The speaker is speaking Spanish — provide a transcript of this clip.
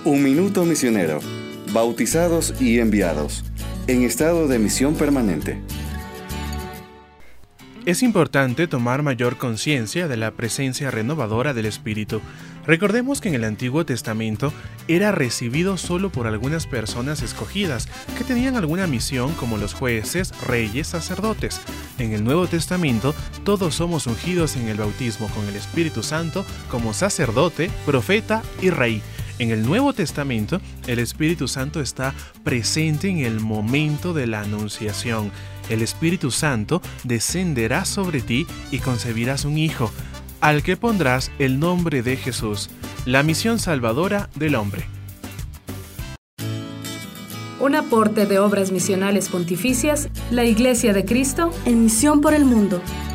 Un minuto misionero, bautizados y enviados, en estado de misión permanente. Es importante tomar mayor conciencia de la presencia renovadora del Espíritu. Recordemos que en el Antiguo Testamento era recibido solo por algunas personas escogidas que tenían alguna misión, como los jueces, reyes, sacerdotes. En el Nuevo Testamento todos somos ungidos en el bautismo con el Espíritu Santo como sacerdote, profeta y rey. En el Nuevo Testamento, el Espíritu Santo está presente en el momento de la anunciación. El Espíritu Santo descenderá sobre ti y concebirás un hijo, al que pondrás el nombre de Jesús, la misión salvadora del hombre. Un aporte de Obras Misionales Pontificias, la Iglesia de Cristo, en misión por el mundo.